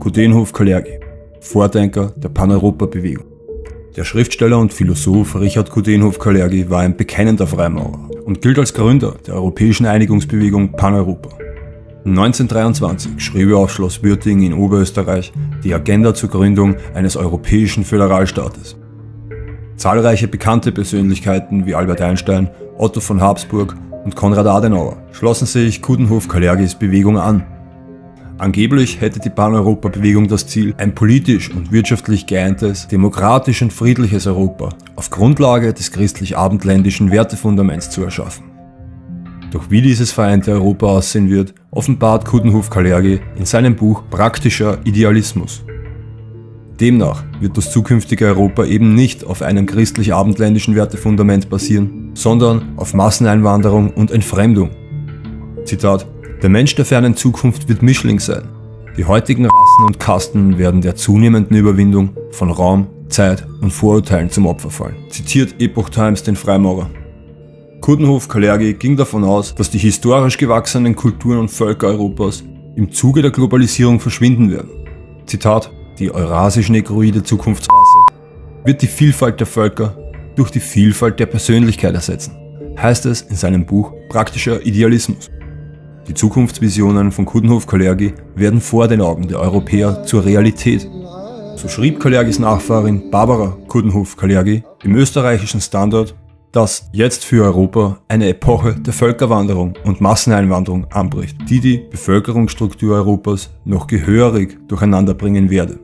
Coudenhove-Kalergi, Vordenker der Paneuropa-Bewegung. Der Schriftsteller und Philosoph Richard Coudenhove-Kalergi war ein bekennender Freimaurer und gilt als Gründer der europäischen Einigungsbewegung Paneuropa. 1923 schrieb er auf Schloss Würting in Oberösterreich die Agenda zur Gründung eines europäischen Föderalstaates. Zahlreiche bekannte Persönlichkeiten wie Albert Einstein, Otto von Habsburg und Konrad Adenauer schlossen sich Coudenhove-Kalergis Bewegung an. Angeblich hätte die Paneuropa-Bewegung das Ziel, ein politisch und wirtschaftlich geeintes, demokratisch und friedliches Europa auf Grundlage des christlich-abendländischen Wertefundaments zu erschaffen. Doch wie dieses vereinte Europa aussehen wird, offenbart Coudenhove-Kalergi in seinem Buch Praktischer Idealismus. Demnach wird das zukünftige Europa eben nicht auf einem christlich-abendländischen Wertefundament basieren, sondern auf Masseneinwanderung und Entfremdung. Zitat: Der Mensch der fernen Zukunft wird Mischling sein. Die heutigen Rassen und Kasten werden der zunehmenden Überwindung von Raum, Zeit und Vorurteilen zum Opfer fallen. Zitiert Epoch Times den Freimaurer. Coudenhove-Kalergi ging davon aus, dass die historisch gewachsenen Kulturen und Völker Europas im Zuge der Globalisierung verschwinden werden. Zitat: Die eurasisch-negroide Zukunftsrasse wird die Vielfalt der Völker durch die Vielfalt der Persönlichkeit ersetzen, heißt es in seinem Buch Praktischer Idealismus. Die Zukunftsvisionen von Coudenhove-Kalergi werden vor den Augen der Europäer zur Realität. So schrieb Kalergis Nachfahrin Barbara Coudenhove-Kalergi im österreichischen Standard, dass jetzt für Europa eine Epoche der Völkerwanderung und Masseneinwanderung anbricht, die die Bevölkerungsstruktur Europas noch gehörig durcheinander bringen werde.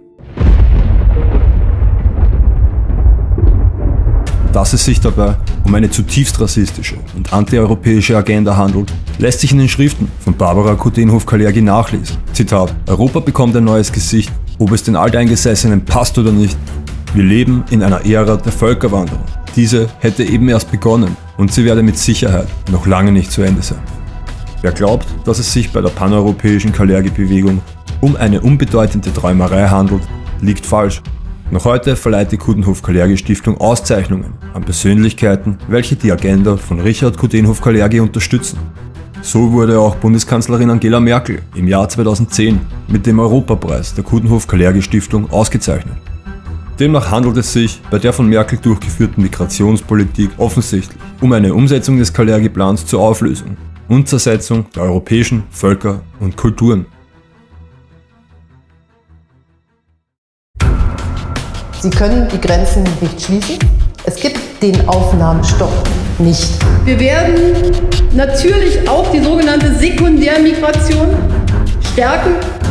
Dass es sich dabei um eine zutiefst rassistische und antieuropäische Agenda handelt, lässt sich in den Schriften von Barbara Coudenhove-Kalergi nachlesen. Zitat: Europa bekommt ein neues Gesicht, ob es den Alteingesessenen passt oder nicht. Wir leben in einer Ära der Völkerwanderung. Diese hätte eben erst begonnen und sie werde mit Sicherheit noch lange nicht zu Ende sein. Wer glaubt, dass es sich bei der paneuropäischen Kalergi-Bewegung um eine unbedeutende Träumerei handelt, liegt falsch. Noch heute verleiht die Coudenhove-Kalergi-Stiftung Auszeichnungen an Persönlichkeiten, welche die Agenda von Richard Coudenhove-Kalergi unterstützen. So wurde auch Bundeskanzlerin Angela Merkel im Jahr 2010 mit dem Europapreis der Coudenhove-Kalergi-Stiftung ausgezeichnet. Demnach handelt es sich bei der von Merkel durchgeführten Migrationspolitik offensichtlich um eine Umsetzung des Kalergi-Plans zur Auflösung und Zersetzung der europäischen Völker und Kulturen. Sie können die Grenzen nicht schließen. Es gibt den Aufnahmestopp nicht. Wir werden natürlich auch die sogenannte Sekundärmigration stärken.